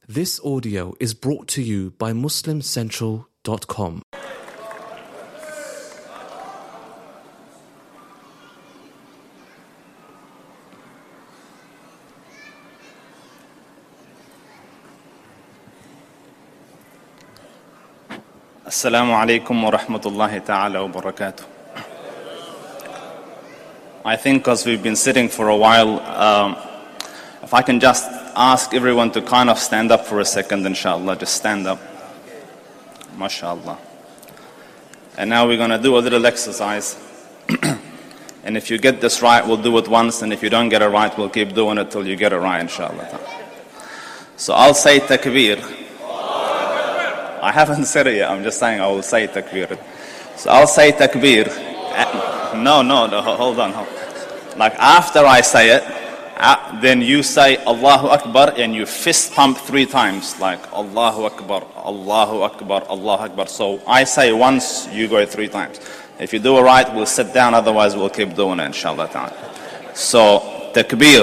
This audio is brought to you by MuslimCentral.com. Assalamu alaikum wa rahmatullahi ta'ala wa barakatuh. I think because we've been sitting for a while, if I can just ask everyone to kind of stand up for a second, inshallah. Just stand up. MashaAllah. And now we're going to do a little exercise. And if you get this right, we'll do it once. And if you don't get it right, we'll keep doing it till you get it right, inshallah. So I'll say takbir. I haven't said it yet. I'm just saying I will say takbir. So I'll say takbir. No, hold on. Like after I say it, then you say Allahu Akbar and you fist pump 3 times. Like Allahu Akbar, Allahu Akbar, Allahu Akbar. So I say once, you go 3 times. If you do it right, we'll sit down. Otherwise, we'll keep doing it, inshallah ta'ala. So, takbir.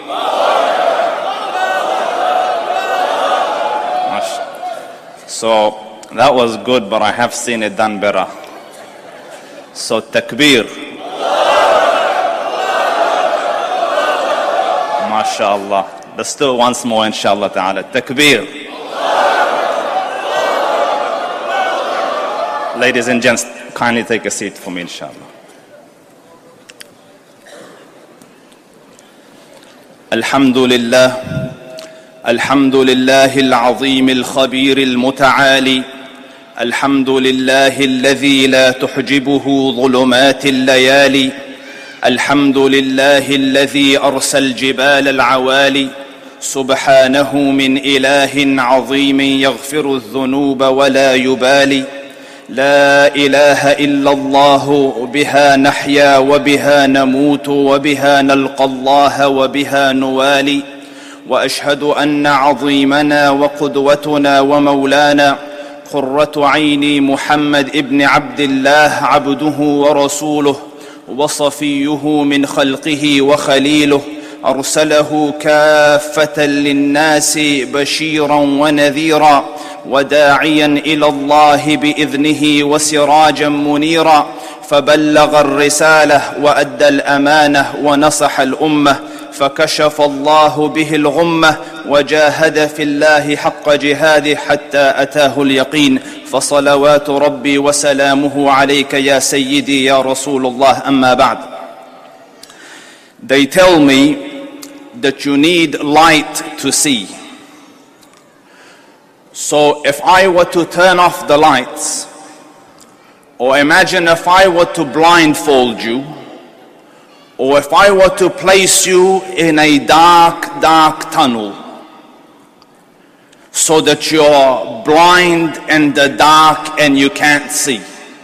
So, that was good, but I have seen it done better. So, takbir. MashaAllah. Let's do it once more, inshallah ta'ala. Takbir. Ladies and gents, kindly take a seat for me, inshallah. Alhamdulillah. Alhamdulillah al-azim al-khabir al-muta'ali. Alhamdulillah alladhi la tuhjibuhu dhulumat al-layali. الحمد لله الذي أرسل الجبال العوالي سبحانه من إله عظيم يغفر الذنوب ولا يبالي لا إله إلا الله بها نحيا وبها نموت وبها نلقى الله وبها نوالي وأشهد أن عظيمنا وقدوتنا ومولانا قرة عيني محمد ابن عبد الله عبده ورسوله وصفيه من خلقه وخليله أرسله كافة للناس بشيرا ونذيرا وداعيا إلى الله بإذنه وسراجا منيرا فبلغ الرسالة وأدى الأمانة ونصح الأمة فكشف الله به الغمة وجاهد في الله حق جهاده حتى أتاه اليقين فصلوات ربي وسلامه عليك يا سيدي يا رسول الله أما بعد. They tell me that you need light to see. So if I were to turn off the lights, or imagine if I were to blindfold you, or if I were to place you in a dark tunnel, so that you're blind in the dark and you can't see.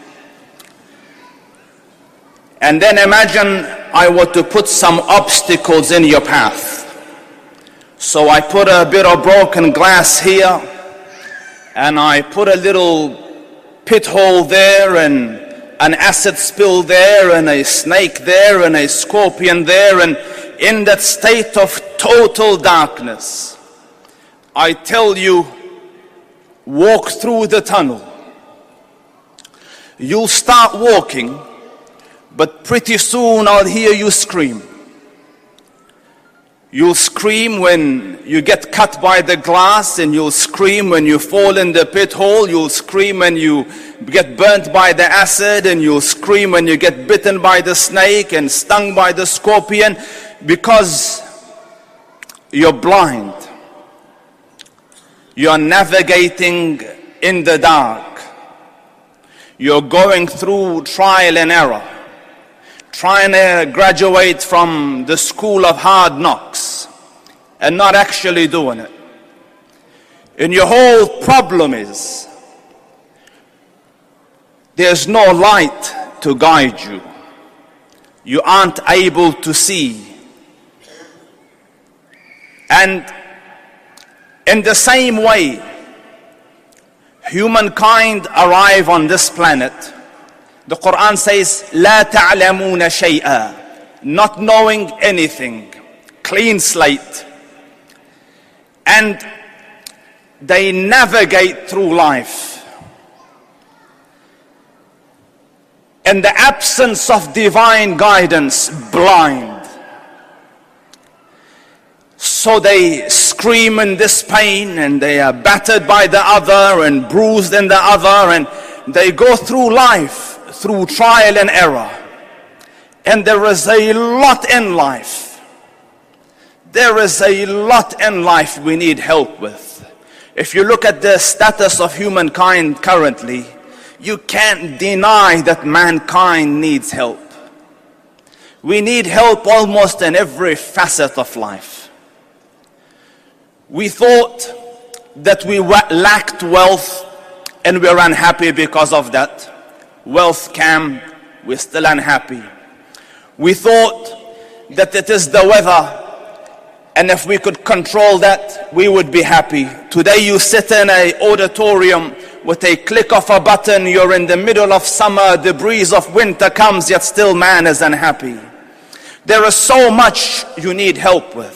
And then imagine I were to put some obstacles in your path. So I put a bit of broken glass here, and I put a little pit hole there, and an acid spill there, and a snake there, and a scorpion there, and in that state of total darkness, I tell you, walk through the tunnel. You'll start walking, but pretty soon I'll hear you scream. You'll scream when you get cut by the glass, and you'll scream when you fall in the pit hole. You'll scream when you get burnt by the acid, and you'll scream when you get bitten by the snake and stung by the scorpion, because you're blind. You're navigating in the dark. You're going through trial and error, trying to graduate from the school of hard knocks and not actually doing it. And your whole problem is there's no light to guide you. You aren't able to see. And in the same way, humankind arrive on this planet. The Quran says, لا تعلمون شيئا, not knowing anything, clean slate. And they navigate through life in the absence of divine guidance, blind. So they scream in this pain, and they are battered by the other and bruised in the other, and they go through life through trial and error. And there is a lot in life. There is a lot in life we need help with. If you look at the status of humankind currently, you can't deny that mankind needs help. We need help almost in every facet of life. We thought that we lacked wealth and we're unhappy because of that. Wealth came, we're still unhappy. We thought that it is the weather, and if we could control that, we would be happy. Today you sit in an auditorium, with a click of a button, you're in the middle of summer, the breeze of winter comes, yet still man is unhappy. There is so much you need help with.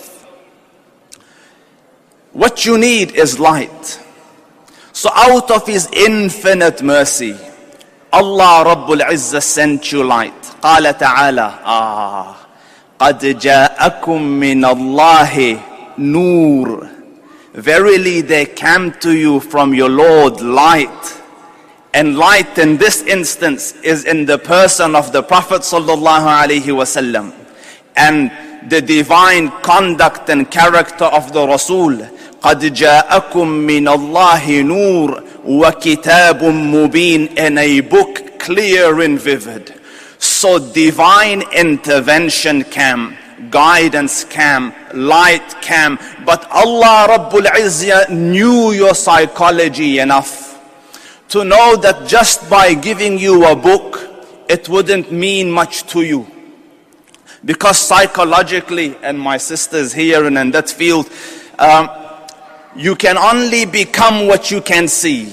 What you need is light. So out of His infinite mercy, Allah Rabbul Izzah sent you light. قال تعالى قد جاءكم من الله نور. Verily there came to you from your Lord light. And light in this instance is in the person of the Prophet sallallahu alaihi wasallam, and the divine conduct and character of the Rasul. قد جاءكم من الله نور وكتاب مبين, in a book clear and vivid. So divine intervention came, guidance came, light came, but Allah Rabbul Izzah knew your psychology enough to know that just by giving you a book, it wouldn't mean much to you. Because psychologically, and my sisters here and in that field, you can only become what you can see.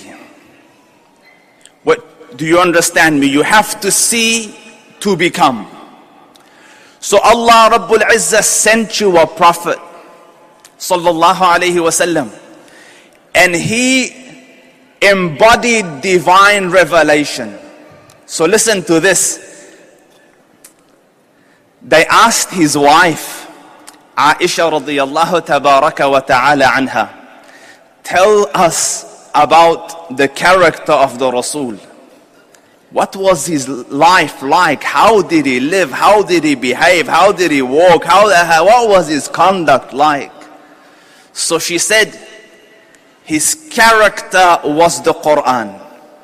What, do you understand me? You have to see to become. So Allah Rabbul Izzah sent you a prophet, sallallahu alaihi wasallam, and he embodied divine revelation. So listen to this. They asked his wife, Aisha radiyallahu tabaraka wa ta'ala anha, tell us about the character of the Rasul. What was his life like? How did he live? How did he behave? How did he walk? What was his conduct like? So she said, his character was the Quran.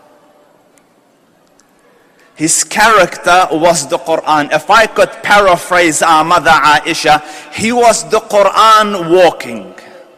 His character was the Quran. If I could paraphrase our mother Aisha, he was the Quran walking.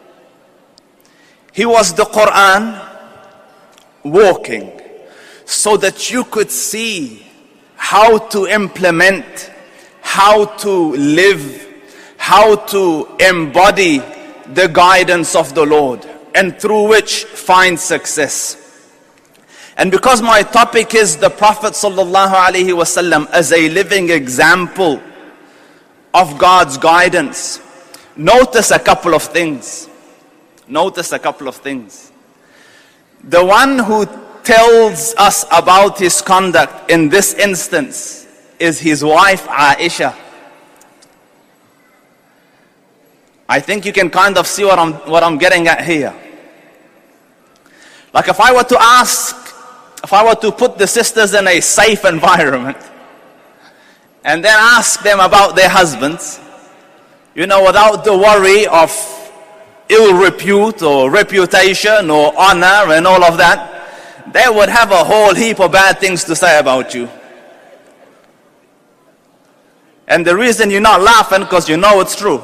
He was the Quran walking, so that you could see how to implement, how to live, how to embody the guidance of the Lord, and through which find success. And because my topic is the Prophet sallallahu alaihi wasallam as a living example of God's guidance, notice a couple of things. Notice a couple of things. The one who tells us about his conduct in this instance is his wife Aisha. I think you can kind of see what I'm getting at here. Like if I were to put the sisters in a safe environment and then ask them about their husbands, without the worry of ill repute or reputation or honor and all of that, they would have a whole heap of bad things to say about you. And the reason you're not laughing, because you know it's true.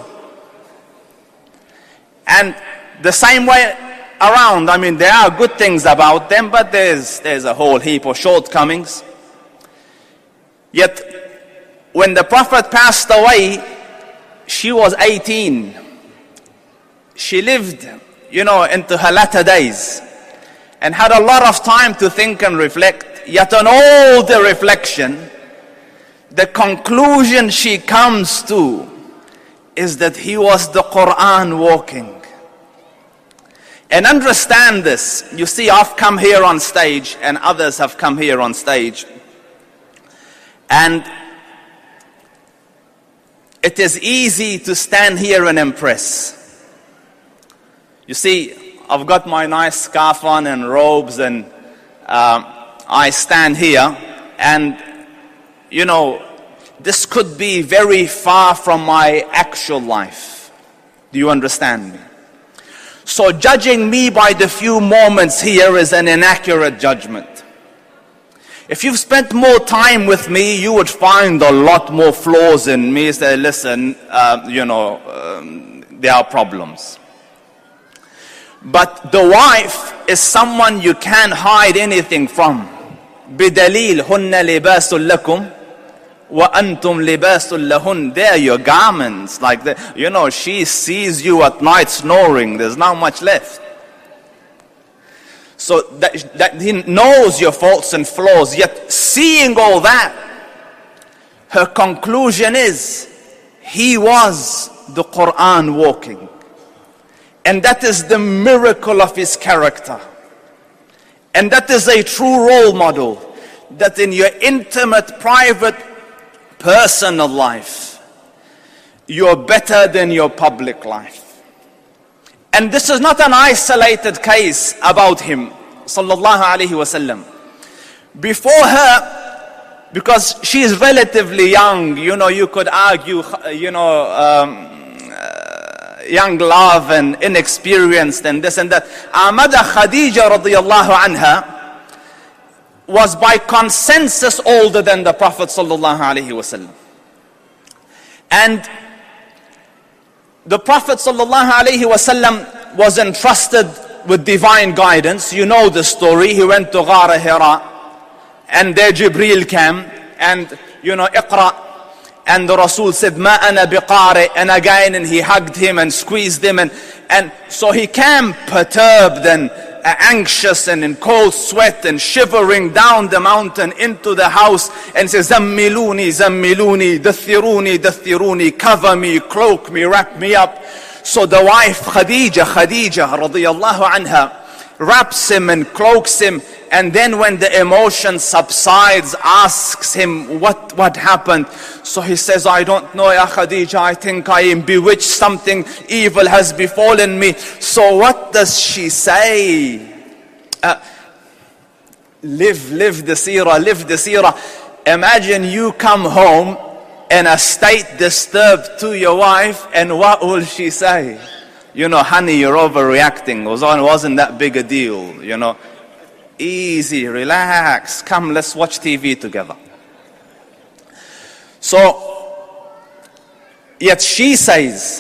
And the same way around, there are good things about them, but there's a whole heap of shortcomings. Yet, when the Prophet passed away, she was 18. She lived, into her latter days, and had a lot of time to think and reflect. Yet on all the reflection, the conclusion she comes to is that he was the Quran walking. And understand this. You see, I've come here on stage and others have come here on stage. And it is easy to stand here and impress. You see, I've got my nice scarf on and robes, and I stand here, and you know, this could be very far from my actual life. Do you understand me? So judging me by the few moments here is an inaccurate judgment. If you've spent more time with me, you would find a lot more flaws in me. Say, listen, there are problems. But the wife is someone you can't hide anything from. بِدَلِيلْ هُنَّ لِبَاسٌ لَكُمْ وَأَنْتُمْ لِبَاسٌ لَهُنْ. They're your garments. Like that, she sees you at night snoring. There's not much left. So that he knows your faults and flaws. Yet seeing all that, her conclusion is, he was the Quran walking. And that is the miracle of his character. And that is a true role model. That in your intimate, private, personal life, you're better than your public life. And this is not an isolated case about him, sallallahu alaihi wasallam. Before her, because she is relatively young, you could argue, young love and inexperienced and this and that. Mother Khadija radiyallahu anha was by consensus older than the Prophet sallallahu alaihi wasallam. And the Prophet sallallahu alaihi wasallam was entrusted with divine guidance. You know the story. He went to Ghar Hira, and there Jibreel came, and Iqra. And the Rasul said, Ma ana biqari, and again, he hugged him and squeezed him, and so he came perturbed and anxious and in cold sweat and shivering down the mountain into the house, and says, Zammiluni, zammiluni, dathiruni, dathiruni, cover me, cloak me, wrap me up. So the wife Khadija radiyallahu anha wraps him and cloaks him, and then when the emotion subsides, asks him what happened. So he says, I don't know, Ya Khadija, I think I am bewitched, something evil has befallen me. So what does she say? Live the seerah. Imagine you come home in a state disturbed to your wife, and what will she say? Honey, you're overreacting. It wasn't that big a deal, Easy, relax, come, let's watch TV together. So, yet she says,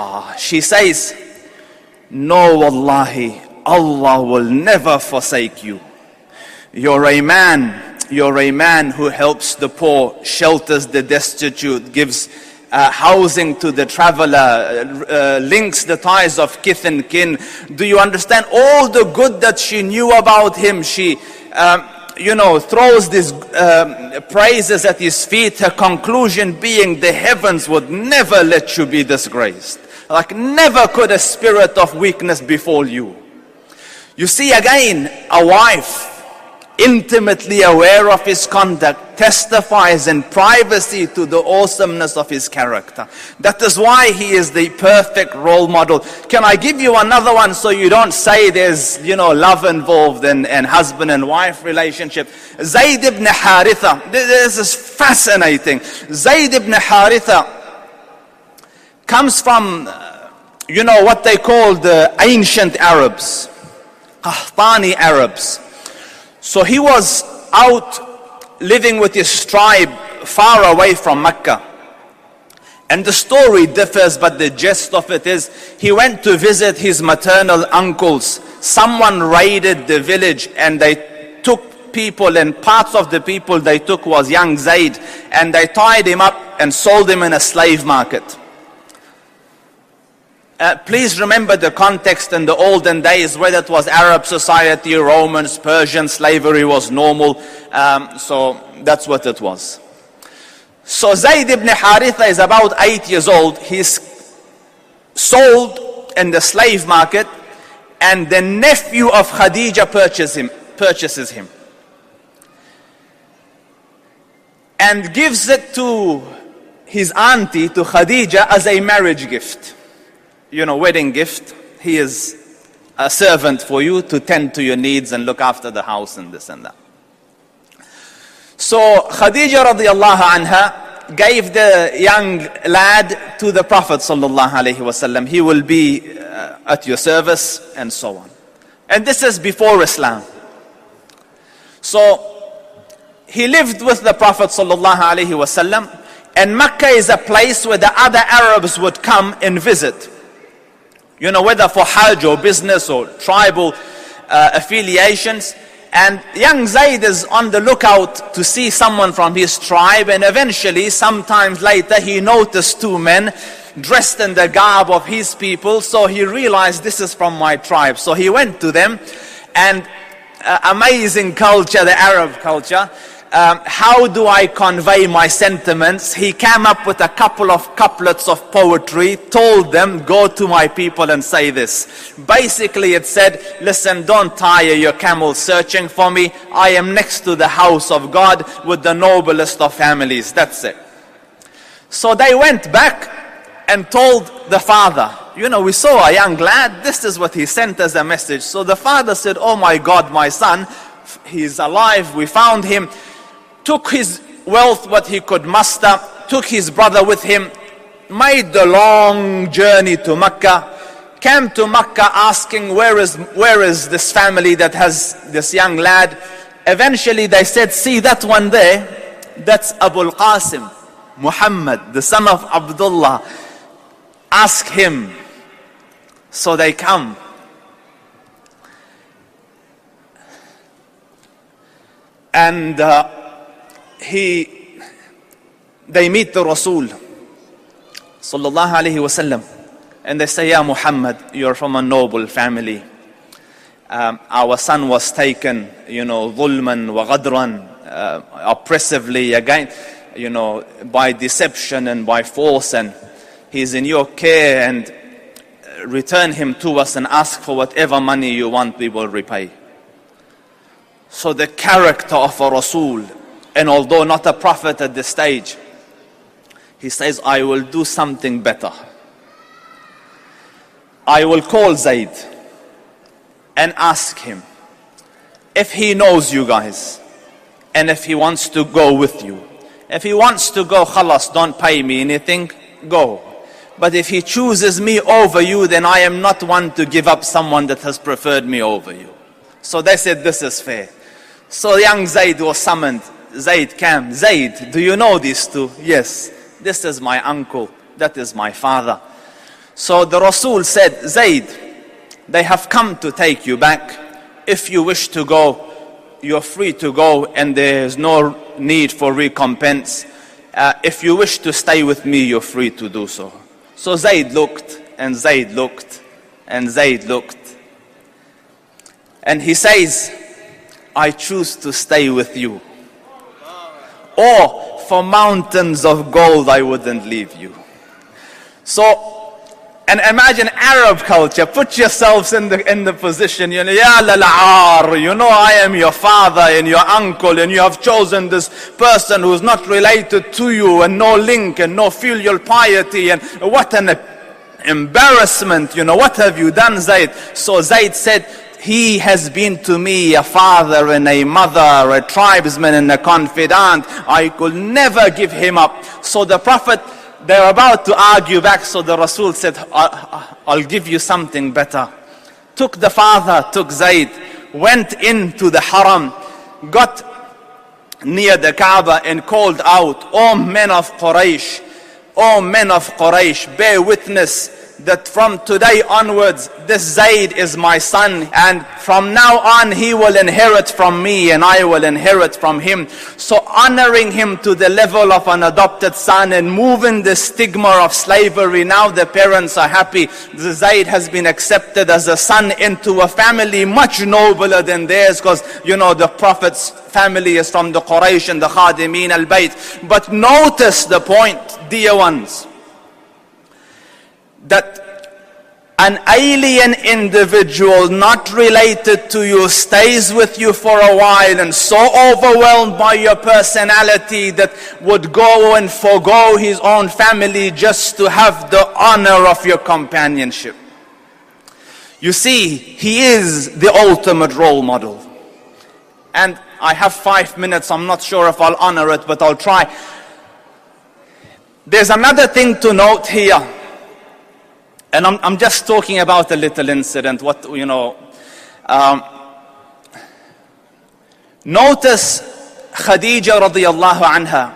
no, wallahi, Allah will never forsake you. You're a man who helps the poor, shelters the destitute, gives housing to the traveler, links the ties of kith and kin. Do you understand all the good that she knew about him? She, throws these praises at his feet. Her conclusion being, the heavens would never let you be disgraced. Like never could a spirit of weakness befall you. You see again, a wife intimately aware of his conduct, testifies in privacy to the awesomeness of his character. That is why he is the perfect role model. Can I give you another one so you don't say there's, love involved and husband and wife relationship? Zayd ibn Haritha. This is fascinating. Zayd ibn Haritha comes from, what they call the ancient Arabs, Qahtani Arabs. So he was out living with his tribe far away from Mecca. And the story differs, but the gist of it is, he went to visit his maternal uncles. Someone raided the village and they took people, and parts of the people they took was young Zayd, and they tied him up and sold him in a slave market. Please remember the context in the olden days, whether it was Arab society, Romans, Persians, slavery was normal. So that's what it was. So Zayd ibn Haritha is about 8 years old. He's sold in the slave market, and the nephew of Khadija purchases him. And gives it to his auntie, to Khadija, as a marriage gift. Wedding gift. He is a servant for you to tend to your needs and look after the house and this and that. So Khadija radiallahu anha gave the young lad to the Prophet sallallahu alaihi wasallam. He will be at your service and so on. And this is before Islam. So he lived with the Prophet sallallahu alaihi wasallam, and Mecca is a place where the other Arabs would come and visit. Whether for Hajj or business or tribal affiliations. And young Zayd is on the lookout to see someone from his tribe, and eventually, sometimes later, he noticed two men dressed in the garb of his people, so he realized this is from my tribe. So he went to them, and amazing culture, the Arab culture. How do I convey my sentiments? He came up with a couple of couplets of poetry, told them, go to my people and say this. Basically it said, listen, don't tire your camel searching for me. I am next to the house of God with the noblest of families. That's it. So they went back and told the father, we saw a young lad, this is what he sent as a message. So the father said, oh my God, my son, he's alive, we found him. Took his wealth, what he could muster, took his brother with him, made the long journey to Mecca, came to Mecca asking, where is this family that has this young lad? Eventually they said, see that one there, that's Abu al-Qasim, Muhammad, the son of Abdullah. Ask him. So they come. And they meet the Rasul sallallahu alaihi wasallam, and they say, Ya Muhammad, you're from a noble family. Our son was taken, dhulman wa ghadran, oppressively, again, by deception and by force, and he's in your care, and return him to us and ask for whatever money you want, we will repay. So the character of a Rasul, and although not a prophet at this stage, he says, I will do something better. I will call Zayd and ask him if he knows you guys and if he wants to go with you. If he wants to go, khalas, don't pay me anything, go. But if he chooses me over you, then I am not one to give up someone that has preferred me over you. So they said, this is fair. So young Zayd was summoned. Zayd came. Zayd, do you know these two? Yes. This is my uncle. That is my father. So the Rasul said, Zayd, they have come to take you back. If you wish to go, you're free to go, and there is no need for recompense. If you wish to stay with me, you're free to do so. So Zayd looked, and Zayd looked, and Zayd looked. And he says, I choose to stay with you. Or for mountains of gold, I wouldn't leave you. So, and imagine Arab culture. Put yourselves in the position, Ya lal'ar, I am your father and your uncle, and you have chosen this person who is not related to you, and no link and no filial piety, and what an embarrassment, what have you done, Zayd? So Zayd said, he has been to me a father and a mother, a tribesman and a confidant. I could never give him up. So the Prophet, they're about to argue back. So the Rasul said, I'll give you something better. Took the father, took Zayd, went into the haram, got near the Kaaba and called out, O men of Quraysh, O men of Quraysh, bear witness that from today onwards, this Zayd is my son, and from now on he will inherit from me and I will inherit from him. So honoring him to the level of an adopted son and moving the stigma of slavery, now the parents are happy. The Zayd has been accepted as a son into a family much nobler than theirs, because the Prophet's family is from the Quraysh and the Khadimin al-Bayt. But notice the point, dear ones, that an alien individual not related to you stays with you for a while and so overwhelmed by your personality that would go and forgo his own family just to have the honor of your companionship. You see, he is the ultimate role model. And I have 5 minutes, I'm not sure if I'll honor it, but I'll try. There's another thing to note here. And I'm just talking about a little incident. Notice Khadija radiyallahu anha.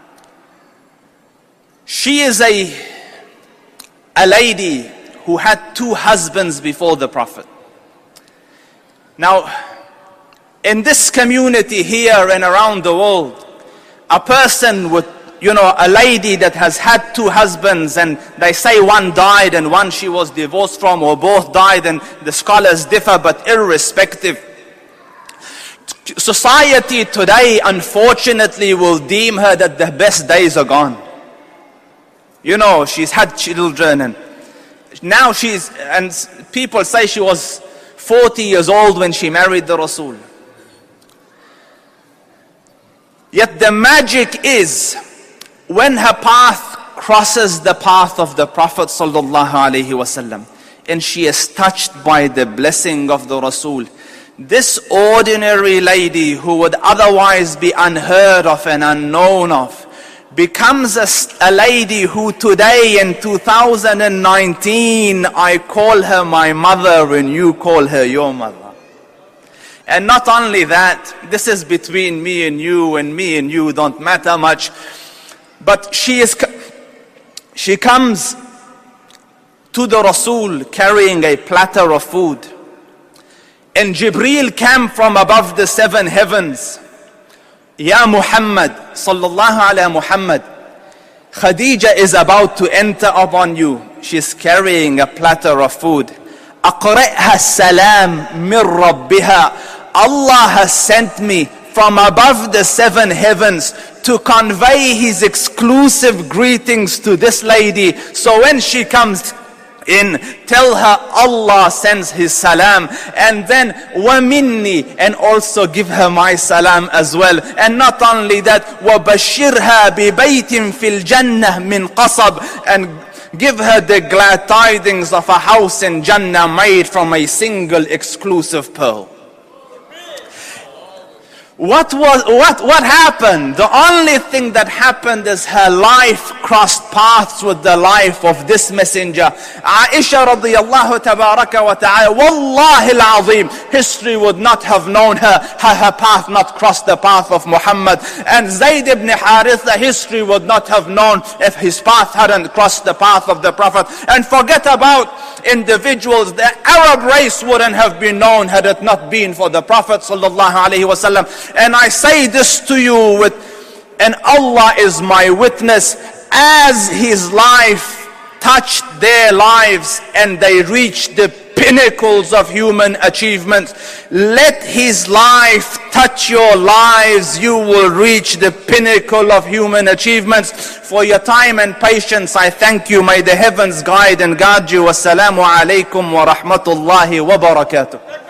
She is a lady who had 2 husbands before the Prophet. Now, in this community here and around the world, a person with a lady that has had 2 husbands and they say one died and one she was divorced from, or both died, and the scholars differ, but irrespective. Society today, unfortunately, will deem her that the best days are gone. She's had children and now and people say she was 40 years old when she married the Rasul. Yet the magic is, when her path crosses the path of the Prophet sallallahu alaihi wasallam, and she is touched by the blessing of the Rasul, this ordinary lady who would otherwise be unheard of and unknown of, becomes a lady who today in 2019, I call her my mother and you call her your mother. And not only that, this is between me and you don't matter much. But she comes to the Rasul carrying a platter of food. And Jibreel came from above the 7 heavens. Ya Muhammad, sallallahu ala Muhammad, Khadija is about to enter upon you. She's carrying a platter of food. Aqri'ha salam min rabbiha. Allah has sent me from above the 7 heavens to convey His exclusive greetings to this lady. So when she comes in, tell her Allah sends His salam, and then وَمِنِّي, and also give her my salam as well. And not only that, وَبَشِّرْهَا بِبَيْتٍ فِي الْجَنَّةِ مِنْ قَصَبٍ, and give her the glad tidings of a house in Jannah made from a single exclusive pearl. What happened? The only thing that happened is her life crossed paths with the life of this messenger. Aisha radiyallahu tabaraka wa ta'ala, wallahi al-azim, history would not have known her had her path not crossed the path of Muhammad. And Zayd ibn Haritha, history would not have known if his path hadn't crossed the path of the Prophet. And forget about individuals, the Arab race wouldn't have been known had it not been for the Prophet sallallahu alaihi wasallam. And I say this to you and Allah is my witness, as his life touched their lives and they reached the pinnacles of human achievements, let his life touch your lives, you will reach the pinnacle of human achievements. For your time and patience, I thank you. May the heavens guide and guard you. Wassalamu alaikum wa rahmatullahi wa barakatuh.